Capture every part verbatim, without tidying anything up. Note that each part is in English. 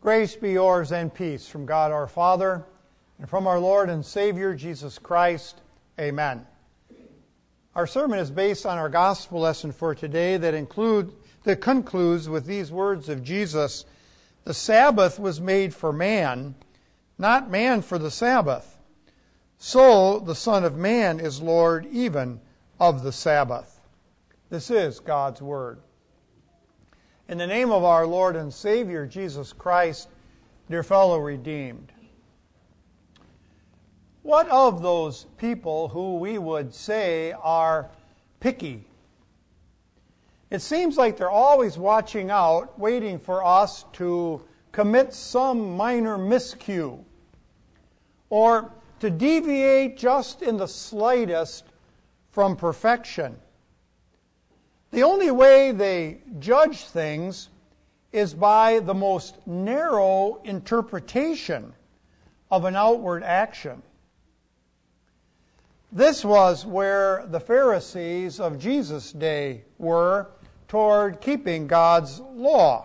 Grace be yours and peace from God our Father and from our Lord and Savior Jesus Christ. Amen. Our sermon is based on our gospel lesson for today that include that concludes with these words of Jesus: "The Sabbath was made for man, not man for the Sabbath. So the Son of Man is Lord even of the Sabbath." This is God's Word. In the name of our Lord and Savior, Jesus Christ, dear fellow redeemed, what of those people who we would say are picky? It seems like they're always watching out, waiting for us to commit some minor miscue or to deviate just in the slightest from perfection. The only way they judge things is by the most narrow interpretation of an outward action. This was where the Pharisees of Jesus' day were toward keeping God's law.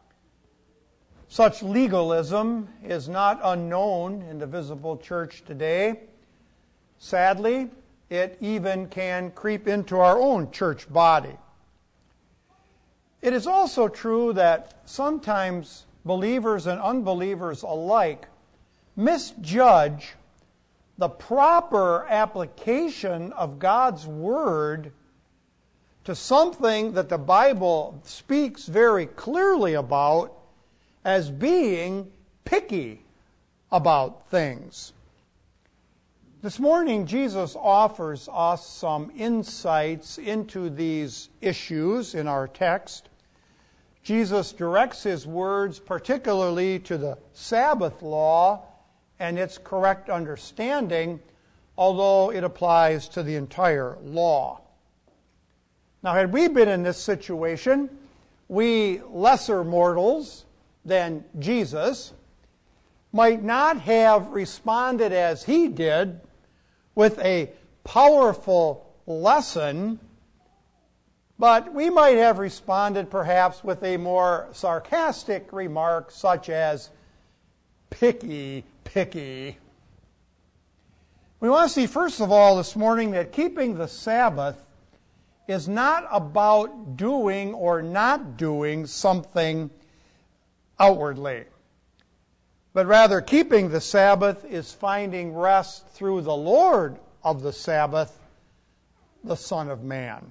Such legalism is not unknown in the visible church today. Sadly, it even can creep into our own church body. It is also true that sometimes believers and unbelievers alike misjudge the proper application of God's Word to something that the Bible speaks very clearly about as being picky about things. This morning, Jesus offers us some insights into these issues in our text. Jesus directs his words particularly to the Sabbath law and its correct understanding, although it applies to the entire law. Now, had we been in this situation, we lesser mortals than Jesus might not have responded as he did with a powerful lesson, but we might have responded perhaps with a more sarcastic remark such as, picky, picky. We want to see first of all this morning that keeping the Sabbath is not about doing or not doing something outwardly, but rather keeping the Sabbath is finding rest through the Lord of the Sabbath, the Son of Man.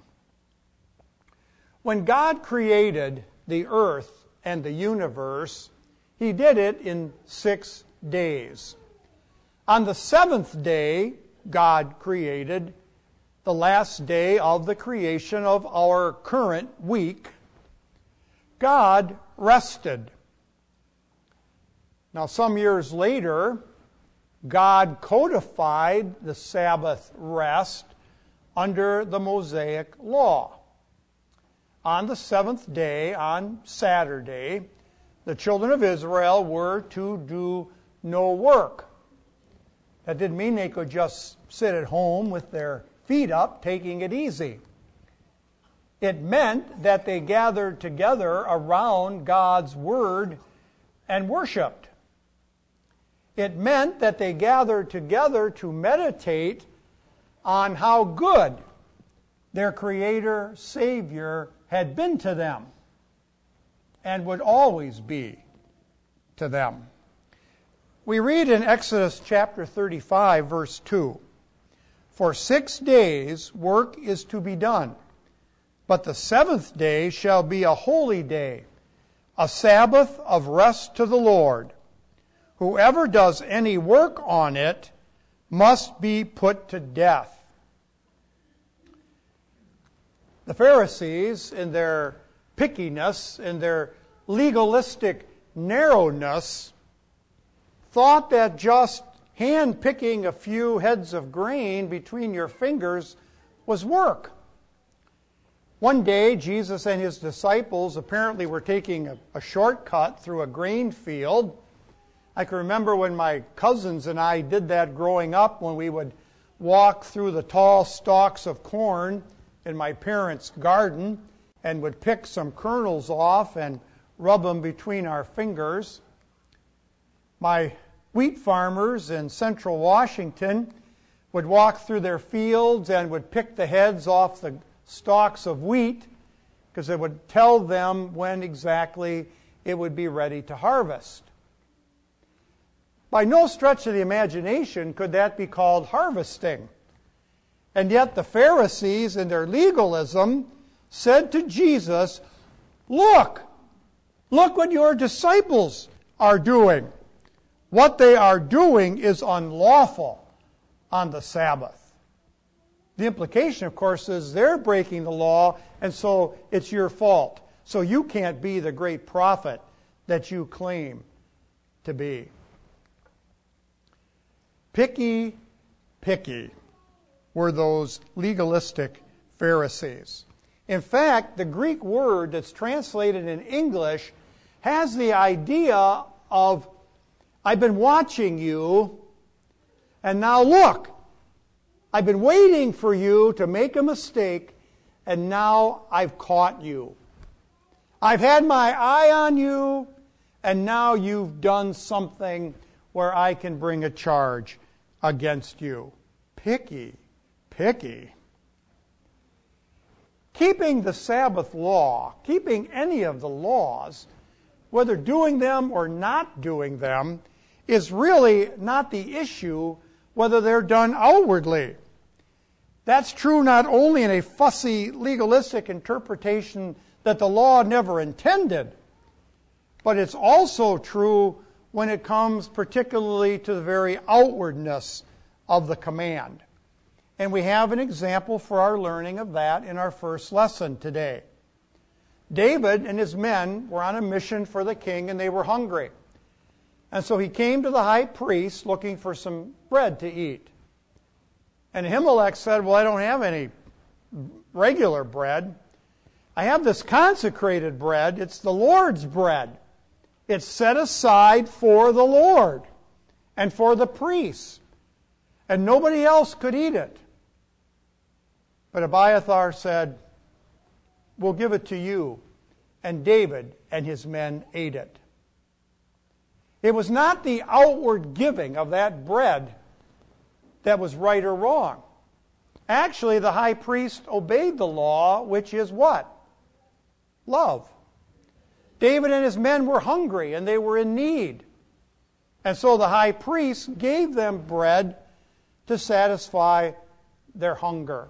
When God created the earth and the universe, he did it in six days. On the seventh day, God created the last day of the creation of our current week. God rested. Now, some years later, God codified the Sabbath rest under the Mosaic law. On the seventh day, on Saturday, the children of Israel were to do no work. That didn't mean they could just sit at home with their feet up, taking it easy. It meant that they gathered together around God's Word and worshiped. It meant that they gathered together to meditate on how good their Creator, Savior, had been to them and would always be to them. We read in Exodus chapter thirty-five, verse two, "For six days work is to be done, but the seventh day shall be a holy day, a Sabbath of rest to the Lord. Whoever does any work on it must be put to death." The Pharisees, in their pickiness, in their legalistic narrowness, thought that just hand-picking a few heads of grain between your fingers was work. One day, Jesus and his disciples apparently were taking a, a shortcut through a grain field. I can remember when my cousins and I did that growing up, when we would walk through the tall stalks of corn in my parents' garden and would pick some kernels off and rub them between our fingers. My wheat farmers in central Washington would walk through their fields and would pick the heads off the stalks of wheat because it would tell them when exactly it would be ready to harvest. By no stretch of the imagination could that be called harvesting. And yet the Pharisees, in their legalism, said to Jesus, "Look, look what your disciples are doing. What they are doing is unlawful on the Sabbath." The implication, of course, is they're breaking the law, and so it's your fault. So you can't be the great prophet that you claim to be. Picky, picky were those legalistic Pharisees. In fact, the Greek word that's translated in English has the idea of, I've been watching you, and now look, I've been waiting for you to make a mistake, and now I've caught you. I've had my eye on you, and now you've done something where I can bring a charge against you. Picky, picky. Keeping the Sabbath law, keeping any of the laws, whether doing them or not doing them, is really not the issue whether they're done outwardly. That's true not only in a fussy legalistic interpretation that the law never intended, but it's also true when it comes particularly to the very outwardness of the command. And we have an example for our learning of that in our first lesson today. David and his men were on a mission for the king, and they were hungry. And so he came to the high priest looking for some bread to eat. And Ahimelech said, "Well, I don't have any regular bread. I have this consecrated bread. It's the Lord's bread. It's set aside for the Lord and for the priests. And nobody else could eat it." But Abiathar said, "We'll give it to you." And David and his men ate it. It was not the outward giving of that bread that was right or wrong. Actually, the high priest obeyed the law, which is what? Love. David and his men were hungry and they were in need. And so the high priest gave them bread to satisfy their hunger.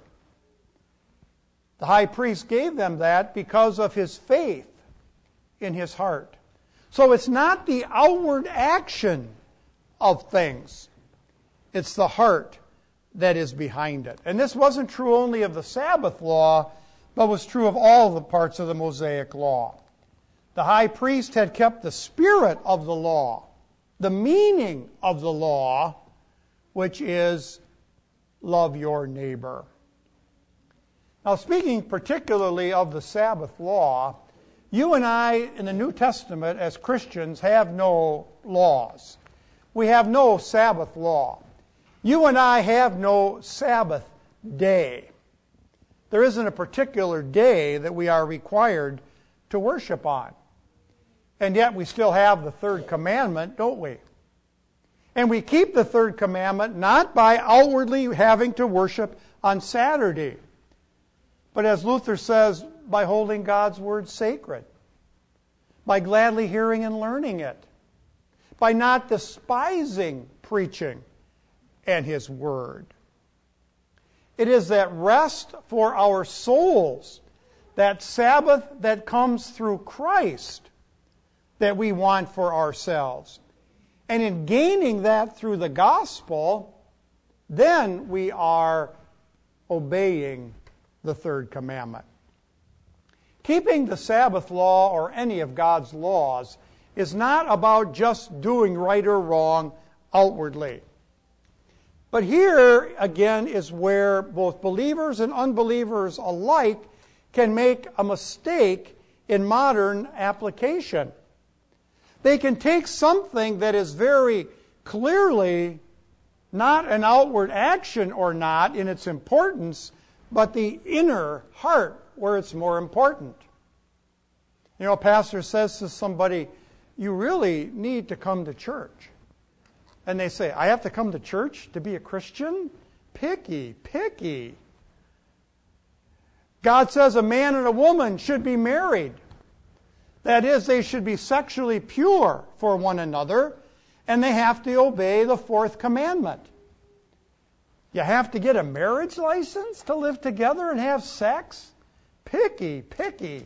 The high priest gave them that because of his faith in his heart. So it's not the outward action of things. It's the heart that is behind it. And this wasn't true only of the Sabbath law, but was true of all the parts of the Mosaic law. The high priest had kept the spirit of the law, the meaning of the law, which is love your neighbor. Now, speaking particularly of the Sabbath law, you and I in the New Testament as Christians have no laws. We have no Sabbath law. You and I have no Sabbath day. There isn't a particular day that we are required to worship on. And yet we still have the third commandment, don't we? And we keep the third commandment not by outwardly having to worship on Saturday, but as Luther says, by holding God's word sacred, by gladly hearing and learning it, by not despising preaching and his word. It is that rest for our souls, that Sabbath that comes through Christ, that we want for ourselves. And in gaining that through the gospel, then we are obeying the third commandment. Keeping the Sabbath law or any of God's laws is not about just doing right or wrong outwardly. But here, again, is where both believers and unbelievers alike can make a mistake in modern application. They can take something that is very clearly not an outward action or not in its importance, but the inner heart where it's more important. You know, a pastor says to somebody, "You really need to come to church." And they say, I have to come to church to be a Christian? Picky, picky. God says a man and a woman should be married. That is, they should be sexually pure for one another, and they have to obey the fourth commandment. You have to get a marriage license to live together and have sex? Picky, picky.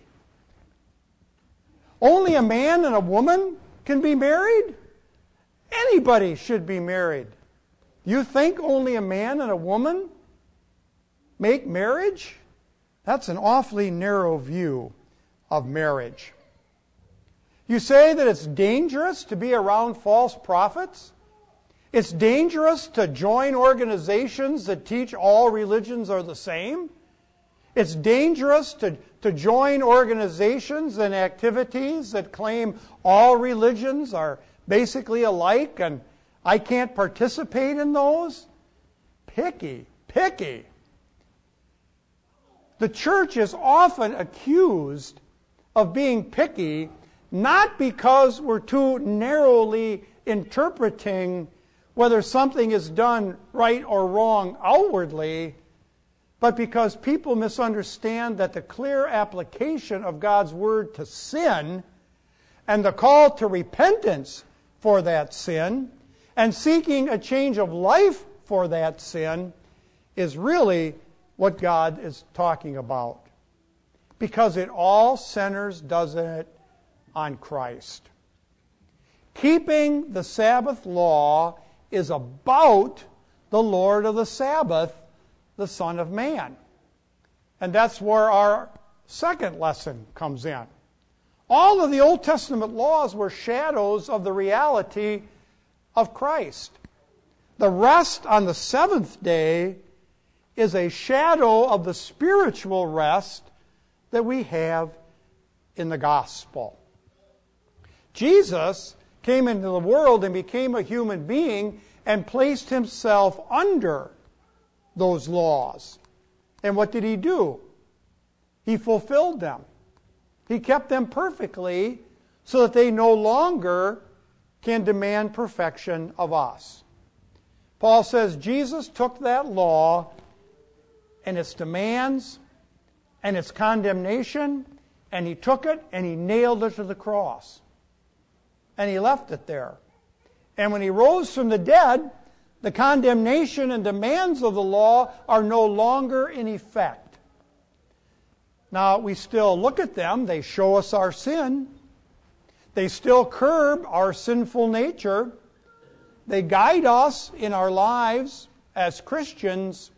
Only a man and a woman can be married? Anybody should be married. You think only a man and a woman make marriage? That's an awfully narrow view of marriage. You say that it's dangerous to be around false prophets? It's dangerous to join organizations that teach all religions are the same? It's dangerous to, to join organizations and activities that claim all religions are basically alike and I can't participate in those? Picky, picky. The church is often accused of being picky, not because we're too narrowly interpreting whether something is done right or wrong outwardly, but because people misunderstand that the clear application of God's word to sin and the call to repentance for that sin and seeking a change of life for that sin is really what God is talking about. Because it all centers, doesn't it, on Christ. Keeping the Sabbath law is about the Lord of the Sabbath, the Son of Man. And that's where our second lesson comes in. All of the Old Testament laws were shadows of the reality of Christ. The rest on the seventh day is a shadow of the spiritual rest that we have in the gospel. Jesus came into the world and became a human being and placed himself under those laws. And what did he do? He fulfilled them. He kept them perfectly so that they no longer can demand perfection of us. Paul says Jesus took that law and its demands and its condemnation, and he took it and he nailed it to the cross. And he left it there. And when he rose from the dead, the condemnation and demands of the law are no longer in effect. Now, we still look at them. They show us our sin. They still curb our sinful nature. They guide us in our lives as Christians.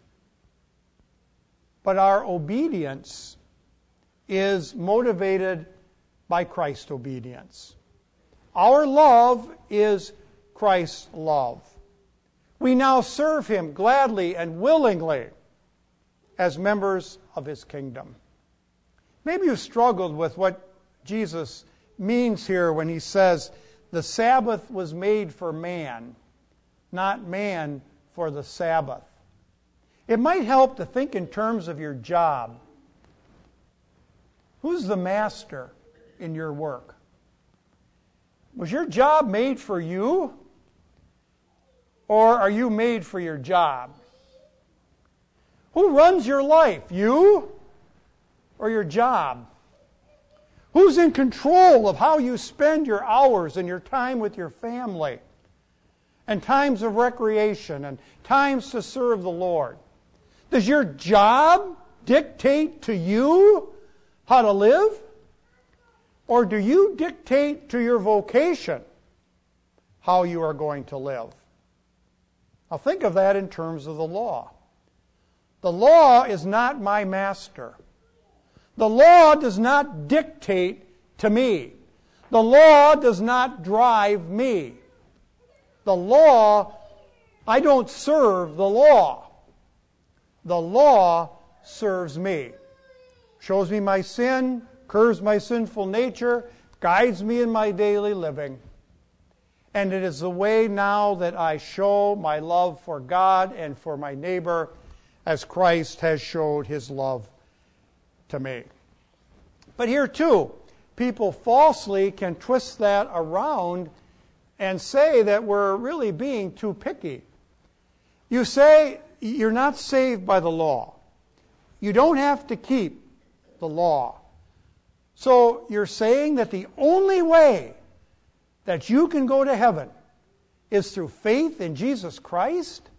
But our obedience is motivated by Christ's obedience. Our love is Christ's love. We now serve him gladly and willingly as members of his kingdom. Maybe you struggled with what Jesus means here when he says the Sabbath was made for man, not man for the Sabbath. It might help to think in terms of your job. Who's the master in your work? Was your job made for you? Or are you made for your job? Who runs your life? You or your job? Who's in control of how you spend your hours and your time with your family? And times of recreation and times to serve the Lord? Does your job dictate to you how to live? Or do you dictate to your vocation how you are going to live? Now think of that in terms of the law. The law is not my master. The law does not dictate to me. The law does not drive me. The law, I don't serve the law. The law serves me. Shows me my sin, curbs my sinful nature, guides me in my daily living. And it is the way now that I show my love for God and for my neighbor as Christ has showed his love to me. But here too, people falsely can twist that around and say that we're really being too picky. You say you're not saved by the law. You don't have to keep the law. So you're saying that the only way that you can go to heaven is through faith in Jesus Christ?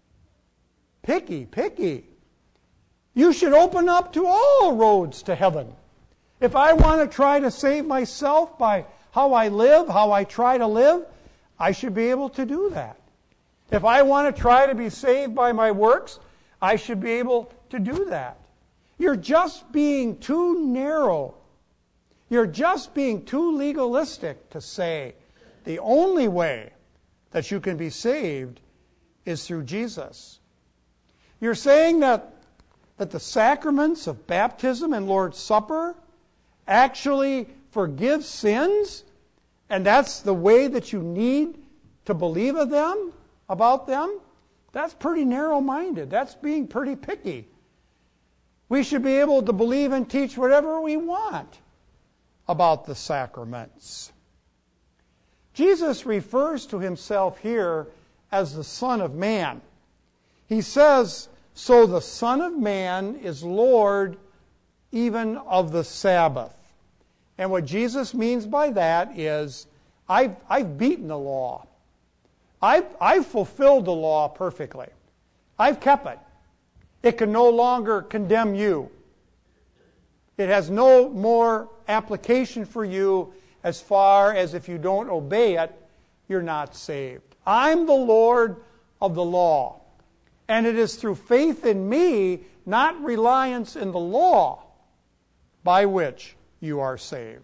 Picky, picky. You should open up to all roads to heaven. If I want to try to save myself by how I live, how I try to live, I should be able to do that. If I want to try to be saved by my works, I should be able to do that. You're just being too narrow. You're just being too legalistic to say the only way that you can be saved is through Jesus. You're saying that, that the sacraments of baptism and Lord's Supper actually forgive sins, and that's the way that you need to believe of them, about them? That's pretty narrow-minded. That's being pretty picky. We should be able to believe and teach whatever we want about the sacraments. Jesus refers to himself here as the Son of Man. He says, so the Son of Man is Lord even of the Sabbath. And what Jesus means by that is, I've, I've beaten the law. I've, I've fulfilled the law perfectly. I've kept it. It can no longer condemn you. It has no more application for you as far as if you don't obey it, you're not saved. I'm the Lord of the law. And it is through faith in me, not reliance in the law, by which you are saved.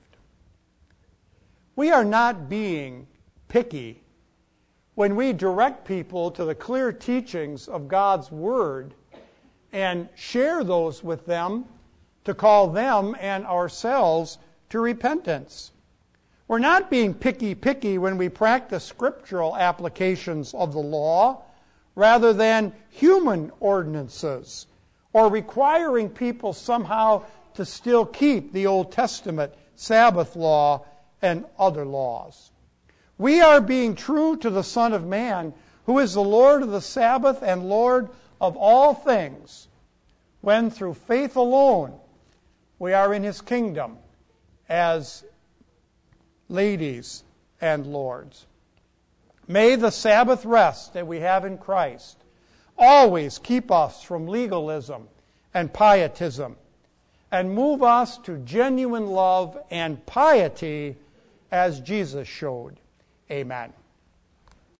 We are not being picky when we direct people to the clear teachings of God's Word and share those with them to call them and ourselves to repentance. We're not being picky, picky when we practice scriptural applications of the law rather than human ordinances or requiring people somehow to still keep the Old Testament Sabbath law and other laws. We are being true to the Son of Man, who is the Lord of the Sabbath and Lord of all things, when through faith alone we are in His kingdom as ladies and lords. May the Sabbath rest that we have in Christ always keep us from legalism and pietism and move us to genuine love and piety as Jesus showed. Amen.